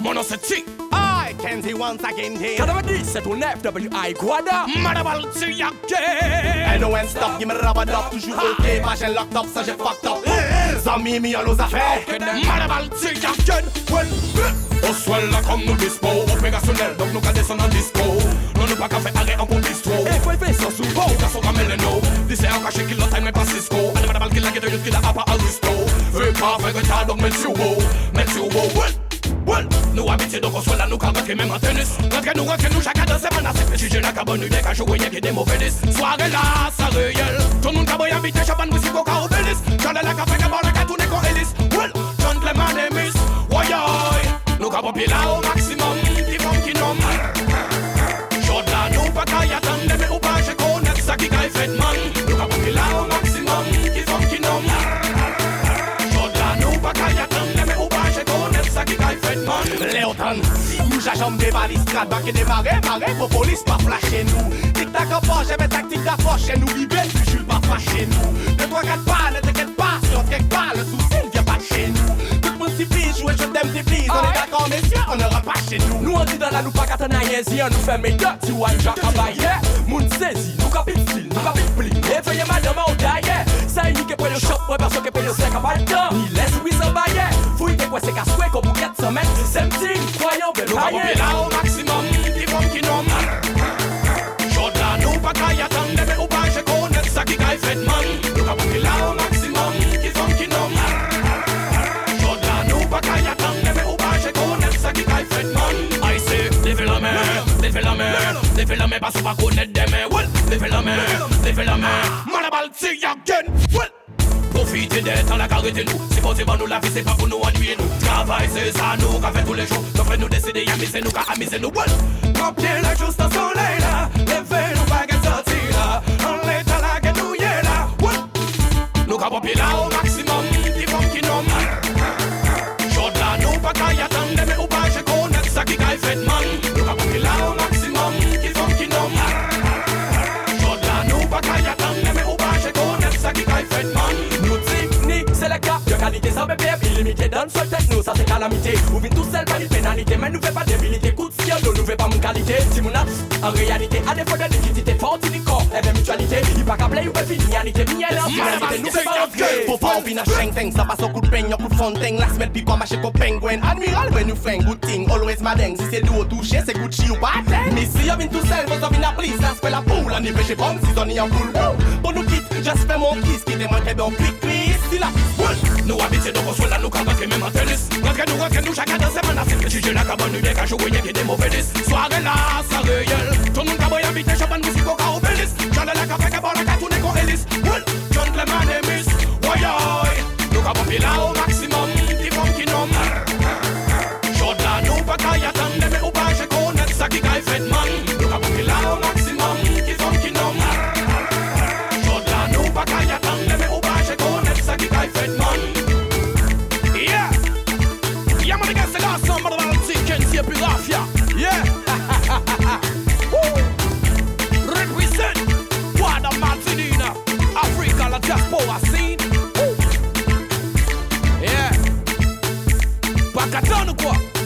mon nom c'est T. I Kenzie once again here. 90, c'est ton FWI Guada. Madabal T-Yaké. And no one stop, give me rubber dub. Toujours ok, pas j'ai locked up, ça j'ai fucked up. Zami mi y'a nos affaires. Madabal T-Yaké. Au swell là comme nous dispo. Opérationnel, donc nous qu'à descendre en disco. Non nous pas qu'à faire arrêt en bon distro. Et faut faire sans sous. Bon, qu'à son ramène le no. D'ici un caché qui l'a time mais pas Cisco. Allez madabal qui l'a guette de qui l'a pas Aristo. Veux pas faire retard donc mets sur haut. Mets sur haut. Well, nous habitués donc on soit là, nous qu'à rentrer même en tennis. Rentrer nous chacun dans ses menaces. Si j'ai la cabane, nous qu'à jouer, y'a des mauvais disques. Soirée là, ça réel. Tout le monde qu'à boire, invité, champagne, musique, coca, au bélis. J'en ai la café, qu'à boire, la qu'à tourner qu'on hélice. Well, gentleman et miss, woy nous qu'à popper là au maximum, qui font qui nomme. Chaude là, nous pas qu'à y attendre, mais ou pas, j'ai connaître ça qui qu'à fait man. Nous qu'à popper là au maximum, qui font qui nomme. Chaude là, nous pas qu'à y attendre, mais ou pas, j'ai connaître ça qui qu'à fait man. Léotan, nous j'ajambe des valises, crade, bac et des marais, pour police pas flasher nous. Tic-tac en poche, j'avais tactique d'approche chez nous, Bibé, tu jules pas fâcher nous. 2, 3, 4 pas, ne t'inquiète pas, si on te quelque part, le souci ne vient pas de chez nous. Tout le monde s'y plie, jouer, je t'aime, t'es please, on est d'accord, messieurs, on n'aura pas chez nous. Nous on dit dans la nous pas qu'à t'en aïezi, on nous fait mes gars, tu vois, Jacques Abaye. Moun saisi, nous capit style, nous capit pli. Et feuille madame, on daille. Ça unique pour le shop, pour personne qui paye le 5 à pas de temps. Ni laisse, oui, ça baille. Fouille, t'es quoi, c'est qu'à souhait, comme vous 400 mètres. C'est petit, croyons, belle nous capit là au maximum, qui font qui nomme. Chaude là, nous pas qu'à y attendre, mais ou pas, je connais ça qui qu'à fait man. Nous capit là au maximum, qui font qui nomme. Chaude là, nous pas qu'à y attendre, mais ou pas, je connais ça qui qu'à fait man. I say, levez la main, levez la main, levez la main, parce qu'on va connaître des mains. Well, levez la main, levez la main. Malabal, c'est again. Well. Profitez d'être dans la carrette nous. C'est pour nous la vie, c'est pas pour nous ennuyer nous. Travail, c'est ça, nous qu'a fait tous les jours. Donc fait nous décider, y'a misé nous, qu'a amusé nous. Quand bien la chose dans soleil là, levez nous pas qu'à sortir là. On est à la gueule, nous y est là. Nous qu'a popé là au maximum, qui font qui nomme. Chaude là, nous pas qu'à y attendre, mais ou pas, je connais ça qui qu'a fait man. Nous qu'a popé là au maximum, qui font qui nomme. Chaude là, nous pas qu'à y attendre, mais ou pas, je connais ça qui qu'a fait man. C'est le cas de qualité sans BPM illimité. Donne seul tête nous, ça c'est calamité. Ou vite tout seul, pas de pénalité. Mais nous fait pas débilité. Coup de ciel, nous fait pas mon qualité. Si mon âme, en réalité, à défaut de liquidité, forte du corps, et de mutualité. Il pas qu'à play ou pas finalité. Miel en finalité, nous fait pas l'entrée. Faut pas envie na sheng-teng, ça passe au coup de peigne, au coup de fontaine. La semaine puis quoi, marcher qu'au penguin. Admiral, when you fling, good thing, always madeng. Si c'est d'eau touché, c'est Gucci ou pas. Mais si y'a vine tout seul, faut envie na please. Ça se fait la poule, on y fait chez pomme, si on y en poule. Pour nous quitte, just fais mon kiss, qui démontre bien clic, clic, si la nous habitués donc on soit là, nous qu'à rentrer même en tennis. Rentrez nous, chacun dans ses menaces. Si j'ai la cabane, nous bien qu'à jouer, y'a des mauvais disques. Soirée là, ça réel. Tout le monde qu'à boire, invité, champagne, musique, coca, au bélis. J'en ai la café, qu'à boire, la qu'à tourner qu'on hélice. Well, gentleman et miss, woy nous qu'à popper là au maximum, qui font qui nomme. Chaude là, nous pas qu'à y attendre, mais ou pas, je connais ça qui qu'a fait man. Nous qu'à popper là au maximum, qui font qui nomme. Chaude là, nous pas qu'à y attendre, mais ou pas, je connais ça qui qu'a fait man. Yeah, yeah, man, I guess I got some mother Kenzie up in Rafia. Yeah, represent Guada Martinina, Africa, la diaspora scene. Yeah, Pacatano quoi.